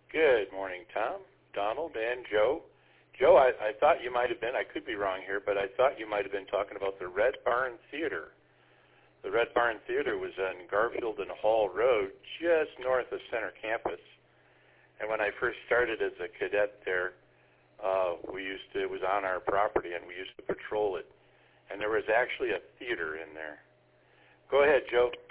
Good morning, Tom, Donald, and Joe. Joe, I thought you might have been, I could be wrong here, but I thought you might have been talking about the Red Barn Theater. The Red Barn Theater was on Garfield and Hall Road, just north of Center Campus. And when I first started as a cadet there, it was on our property, and we used to patrol it. And there was actually a theater in there. Go ahead, Joe.